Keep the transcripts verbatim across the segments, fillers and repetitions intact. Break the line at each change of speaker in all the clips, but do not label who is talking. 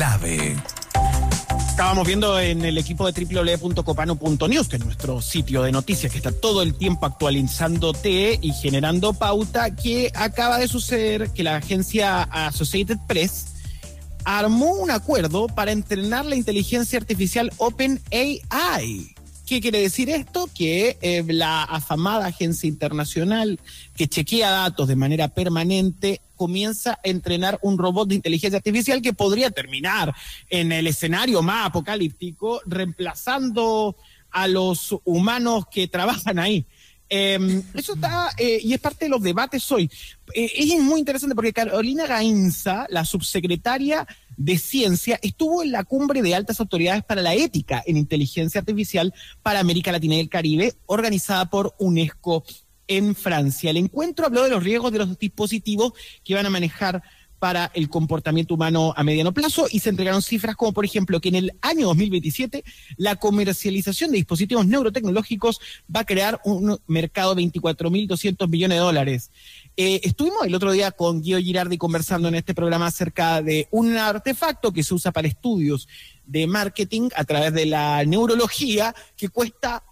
clave. Estábamos viendo en el equipo de doble u doble u doble u punto copano punto news, que es nuestro sitio de noticias que está todo el tiempo actualizándote y generando pauta, que acaba de suceder que la agencia Associated Press armó un acuerdo para entrenar la inteligencia artificial OpenAI. ¿Qué quiere decir esto? Que eh, la afamada agencia internacional que chequea datos de manera permanente comienza a entrenar un robot de inteligencia artificial que podría terminar en el escenario más apocalíptico, reemplazando a los humanos que trabajan ahí. Eh, eso está, eh, y es parte de los debates hoy. Eh, es muy interesante porque Carolina Gainza, la subsecretaria de Ciencia, estuvo en la cumbre de altas autoridades para la ética en inteligencia artificial para América Latina y el Caribe, organizada por UNESCO en Francia. El encuentro habló de los riesgos de los dispositivos que van a manejar para el comportamiento humano a mediano plazo y se entregaron cifras como, por ejemplo, que en el año dos mil veintisiete la comercialización de dispositivos neurotecnológicos va a crear un mercado de veinticuatro mil doscientos millones de dólares. Eh, estuvimos el otro día con Guido Girardi conversando en este programa acerca de un artefacto que se usa para estudios de marketing a través de la neurología que cuesta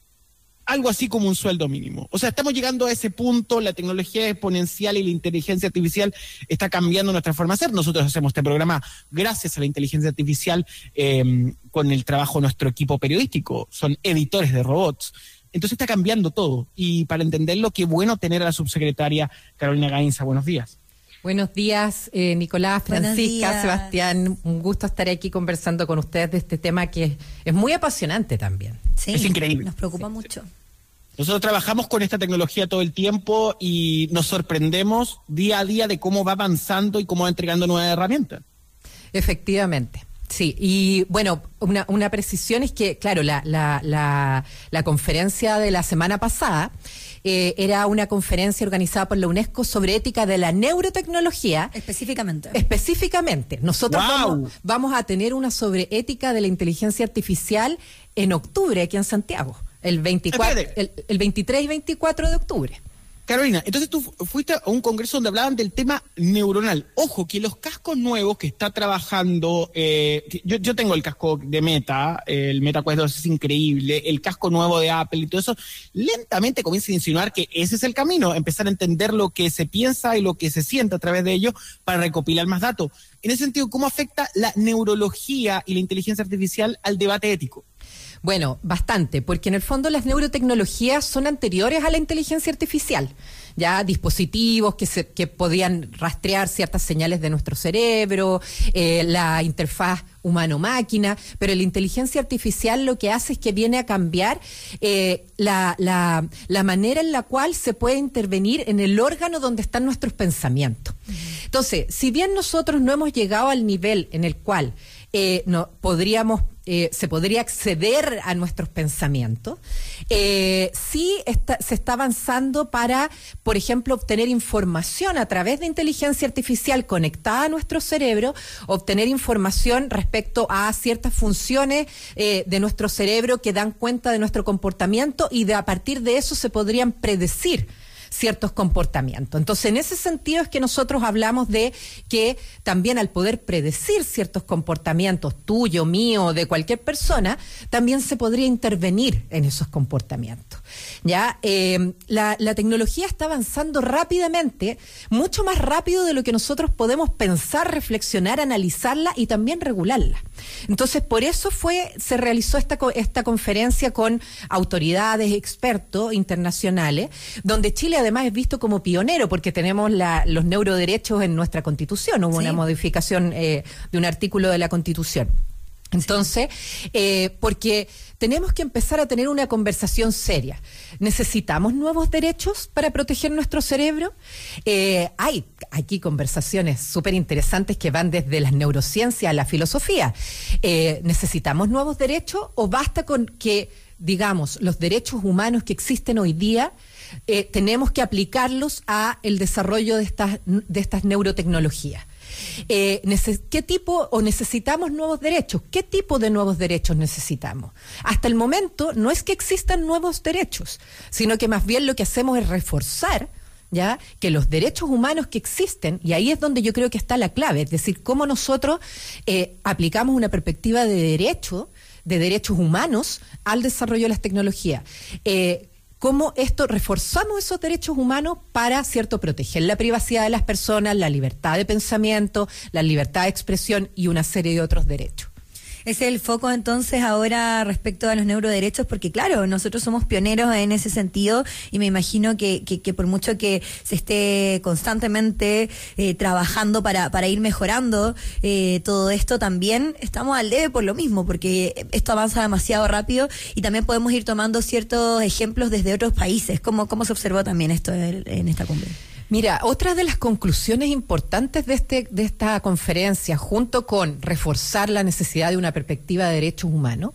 algo así como un sueldo mínimo. O sea, estamos llegando a ese punto, la tecnología exponencial y la inteligencia artificial está cambiando nuestra forma de ser. Nosotros hacemos este programa gracias a la inteligencia artificial eh, con el trabajo de nuestro equipo periodístico. Son editores de robots. Entonces está cambiando todo. Y para entenderlo, qué bueno tener a la subsecretaria Carolina Gainza. Buenos días.
Buenos días, eh, Nicolás, Francisca, Sebastián. Un gusto estar aquí conversando con ustedes de este tema que es, es muy apasionante también.
Sí,
es increíble.
Nos preocupa
sí,
mucho.
Sí. Nosotros trabajamos con esta tecnología todo el tiempo y nos sorprendemos día a día de cómo va avanzando y cómo va entregando nuevas herramientas.
Efectivamente. Sí, y bueno, una, una precisión es que, claro, la, la, la, la conferencia de la semana pasada eh, era una conferencia organizada por la UNESCO sobre ética de la neurotecnología.
Específicamente.
Específicamente. Nosotros
wow.
vamos, vamos a tener una sobre ética de la inteligencia artificial en octubre aquí en Santiago, el, veinticuatro, el, el veintitrés y veinticuatro de octubre.
Carolina, entonces tú fuiste a un congreso donde hablaban del tema neuronal. Ojo, que los cascos nuevos que está trabajando, eh, yo, yo tengo el casco de Meta, el Meta Quest dos es increíble, el casco nuevo de Apple y todo eso, lentamente comienza a insinuar que ese es el camino, empezar a entender lo que se piensa y lo que se siente a través de ello para recopilar más datos. En ese sentido, ¿cómo afecta la neurología y la inteligencia artificial al debate ético?
Bueno, bastante, porque en el fondo las neurotecnologías son anteriores a la inteligencia artificial, ya dispositivos que se, que podían rastrear ciertas señales de nuestro cerebro, eh, la interfaz humano-máquina, pero la inteligencia artificial lo que hace es que viene a cambiar eh, la, la, la manera en la cual se puede intervenir en el órgano donde están nuestros pensamientos. Entonces, si bien nosotros no hemos llegado al nivel en el cual eh, no, podríamos Eh, se podría acceder a nuestros pensamientos, eh, sí está, se está avanzando para, por ejemplo, obtener información a través de inteligencia artificial conectada a nuestro cerebro, obtener información respecto a ciertas funciones eh, de nuestro cerebro que dan cuenta de nuestro comportamiento y de a partir de eso se podrían predecir ciertos comportamientos. Entonces, en ese sentido es que nosotros hablamos de que también al poder predecir ciertos comportamientos, tuyo, mío, de cualquier persona, también se podría intervenir en esos comportamientos. Ya, eh, la, la tecnología está avanzando rápidamente, mucho más rápido de lo que nosotros podemos pensar, reflexionar, analizarla y también regularla. Entonces, por eso fue, se realizó esta, esta conferencia con autoridades, expertos internacionales, donde Chile además es visto como pionero porque tenemos la, los neuroderechos en nuestra Constitución. Hubo sí. una modificación eh, de un artículo de la Constitución. Entonces, eh, porque tenemos que empezar a tener una conversación seria. ¿Necesitamos nuevos derechos para proteger nuestro cerebro? Eh, hay aquí conversaciones súper interesantes que van desde las neurociencias a la filosofía. Eh, ¿Necesitamos nuevos derechos o basta con que, digamos, los derechos humanos que existen hoy día eh, tenemos que aplicarlos a el desarrollo de estas, de estas neurotecnologías? Eh, ¿Qué tipo o necesitamos nuevos derechos? ¿Qué tipo de nuevos derechos necesitamos? Hasta el momento no es que existan nuevos derechos, sino que más bien lo que hacemos es reforzar ya que los derechos humanos que existen, y ahí es donde yo creo que está la clave, es decir, cómo nosotros eh, aplicamos una perspectiva de derecho, de derechos humanos al desarrollo de las tecnologías. Eh, cómo esto reforzamos esos derechos humanos para, cierto, proteger la privacidad de las personas, la libertad de pensamiento, la libertad de expresión y una serie de otros derechos.
Ese es el foco entonces ahora respecto a los neuroderechos, porque claro, nosotros somos pioneros en ese sentido y me imagino que, que, que por mucho que se esté constantemente eh, trabajando para, para ir mejorando eh, todo esto, también estamos al debe por lo mismo, porque esto avanza demasiado rápido y también podemos ir tomando ciertos ejemplos desde otros países. ¿Cómo, cómo se observó también esto en, en esta cumbre?
Mira, otra de las conclusiones importantes de este de esta conferencia, junto con reforzar la necesidad de una perspectiva de derechos humanos,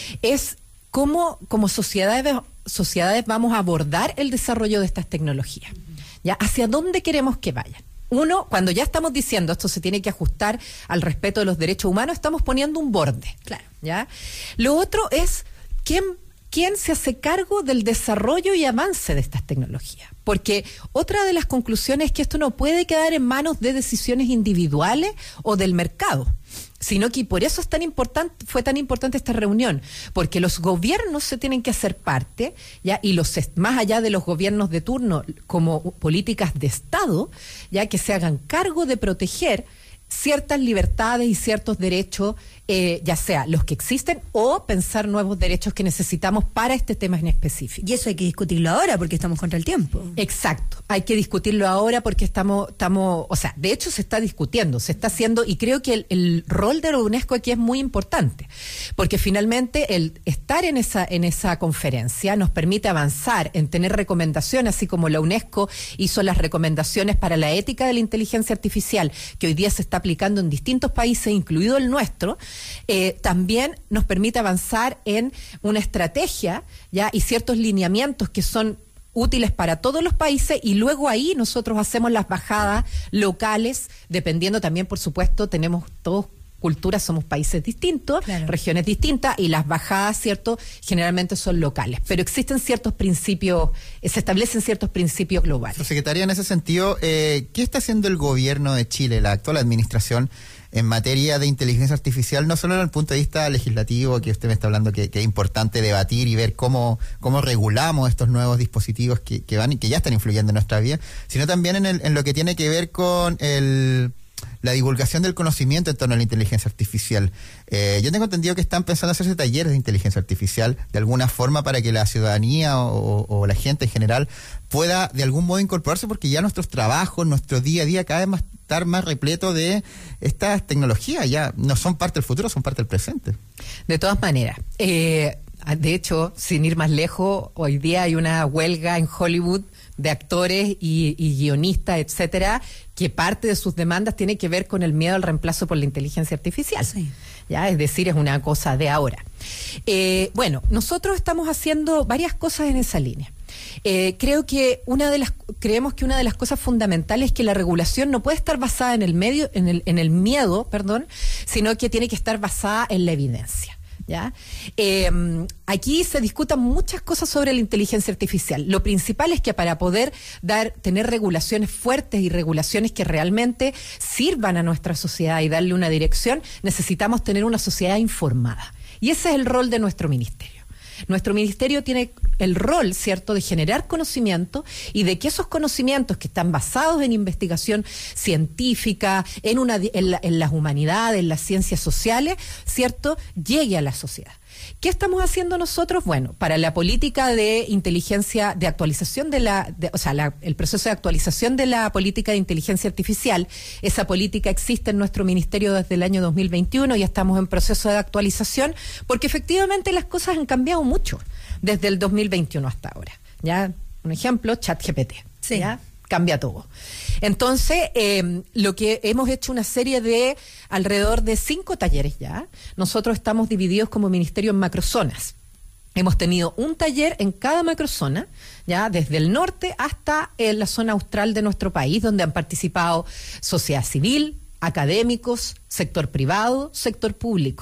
es cómo como sociedades, sociedades vamos a abordar el desarrollo de estas tecnologías. ¿Ya? ¿Hacia dónde queremos que vayan? Uno, cuando ya estamos diciendo esto se tiene que ajustar al respeto de los derechos humanos, estamos poniendo un borde.
Claro.
¿Ya? Lo otro es quién ¿Quién se hace cargo del desarrollo y avance de estas tecnologías? Porque otra de las conclusiones es que esto no puede quedar en manos de decisiones individuales o del mercado, sino que por eso es tan importante, fue tan importante esta reunión, porque los gobiernos se tienen que hacer parte, ya, y los más allá de los gobiernos de turno, como políticas de Estado, ya que se hagan cargo de proteger ciertas libertades y ciertos derechos, eh, ya sea los que existen o pensar nuevos derechos que necesitamos para este tema en específico.
Y eso hay que discutirlo ahora porque estamos contra el tiempo.
Exacto, hay que discutirlo ahora porque estamos, estamos, o sea, de hecho se está discutiendo, se está haciendo, y creo que el, el rol de la UNESCO aquí es muy importante, porque finalmente el estar en esa, en esa conferencia nos permite avanzar en tener recomendaciones, así como la UNESCO hizo las recomendaciones para la ética de la inteligencia artificial, que hoy día se está aplicando en distintos países, incluido el nuestro. Eh, también nos permite avanzar en una estrategia, ya, y ciertos lineamientos que son útiles para todos los países, y luego ahí nosotros hacemos las bajadas locales, dependiendo también, por supuesto, tenemos todos culturas, somos países distintos, claro, regiones distintas, y las bajadas, ¿cierto?, generalmente son locales, pero existen ciertos principios, eh, se establecen ciertos principios globales.
Secretaria, en ese sentido, eh, ¿qué está haciendo el gobierno de Chile, la actual administración, en materia de inteligencia artificial, no solo desde el punto de vista legislativo, que usted me está hablando que, que es importante debatir y ver cómo, cómo regulamos estos nuevos dispositivos que, que van y que ya están influyendo en nuestra vida, sino también en, el, en lo que tiene que ver con el... la divulgación del conocimiento en torno a la inteligencia artificial? Eh, yo tengo entendido que están pensando hacerse talleres de inteligencia artificial de alguna forma para que la ciudadanía o, o la gente en general pueda de algún modo incorporarse, porque ya nuestros trabajos, nuestro día a día cada vez más estar más repleto de estas tecnologías, ya no son parte del futuro, son parte del presente.
De todas maneras, eh, de hecho, sin ir más lejos, hoy día hay una huelga en Hollywood de actores y, y guionistas, etcétera, que parte de sus demandas tiene que ver con el miedo al reemplazo por la inteligencia artificial. Sí. Ya, es decir, es una cosa de ahora. Eh, bueno, nosotros estamos haciendo varias cosas en esa línea. Eh, creo que una de las creemos que una de las cosas fundamentales es que la regulación no puede estar basada en el medio, en el, en el miedo, perdón, sino que tiene que estar basada en la evidencia. ¿Ya? Eh, aquí se discutan muchas cosas sobre la inteligencia artificial. Lo principal es que para poder dar, tener regulaciones fuertes y regulaciones que realmente sirvan a nuestra sociedad y darle una dirección, necesitamos tener una sociedad informada. Y ese es el rol de nuestro ministerio. Nuestro ministerio tiene el rol, ¿cierto?, de generar conocimiento y de que esos conocimientos que están basados en investigación científica, en, una, en, la, en las humanidades, en las ciencias sociales, ¿cierto?, llegue a la sociedad. ¿Qué estamos haciendo nosotros? Bueno, para la política de inteligencia, de actualización de la, de, o sea, la, el proceso de actualización de la política de inteligencia artificial, esa política existe en nuestro ministerio desde el año dos mil veintiuno y estamos en proceso de actualización, porque efectivamente las cosas han cambiado mucho desde el dos mil veintiuno hasta ahora. Ya, un ejemplo, ChatGPT.
Sí.
¿Ya? Cambia todo. Entonces, eh, lo que hemos hecho una serie de alrededor de cinco talleres ya. Nosotros estamos divididos como ministerio en macrozonas. Hemos tenido un taller en cada macrozona, ya desde el norte hasta en la zona austral de nuestro país, donde han participado sociedad civil, académicos, sector privado, sector público.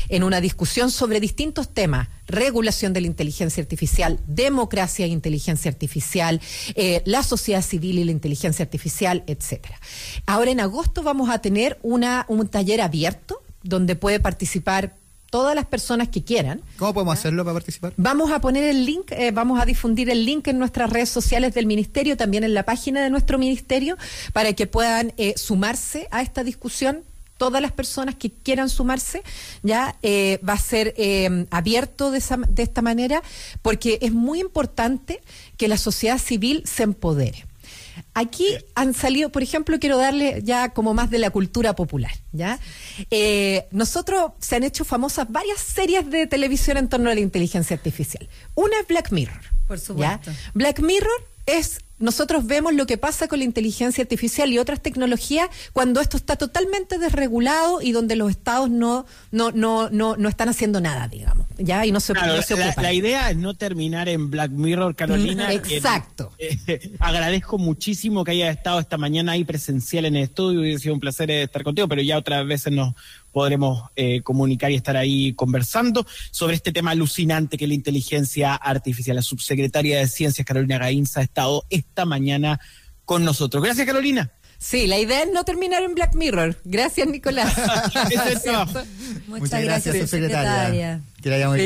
en una discusión sobre distintos temas: regulación de la inteligencia artificial, democracia e inteligencia artificial, eh, la sociedad civil y la inteligencia artificial, etcétera. Ahora en agosto vamos a tener una, un taller abierto donde puede participar todas las personas que quieran.
¿Cómo podemos hacerlo para participar?
Vamos a poner el link, eh, vamos a difundir el link en nuestras redes sociales del Ministerio, también en la página de nuestro Ministerio, para que puedan eh, sumarse a esta discusión. Todas las personas que quieran sumarse, ya eh, va a ser eh, abierto de, esa, de esta manera, porque es muy importante que la sociedad civil se empodere. Aquí han salido, por ejemplo, quiero darle ya como más de la cultura popular, ¿ya? Eh, nosotros se han hecho famosas varias series de televisión en torno a la inteligencia artificial. Una es Black Mirror.
Por supuesto.
¿Ya? Black Mirror es, nosotros vemos lo que pasa con la inteligencia artificial y otras tecnologías cuando esto está totalmente desregulado y donde los estados no, no, no, no, no están haciendo nada, digamos, ya, y no se,
claro,
no se
la,
ocupan.
la idea es no terminar en Black Mirror, Carolina.
Exacto.
Eh, eh, agradezco muchísimo que hayas estado esta mañana ahí presencial en el estudio, hubiera sido un placer estar contigo, pero ya otras veces nos podremos eh, comunicar y estar ahí conversando sobre este tema alucinante que es la inteligencia artificial. La subsecretaria de Ciencias, Carolina Gainza, ha estado esta mañana con nosotros. Gracias, Carolina.
Sí, la idea es no terminar en Black Mirror. Gracias, Nicolás.
Ese es el trabajo.
Muchas, Muchas gracias,
gracias, subsecretaria.
secretaria.
Que le haya muy bien.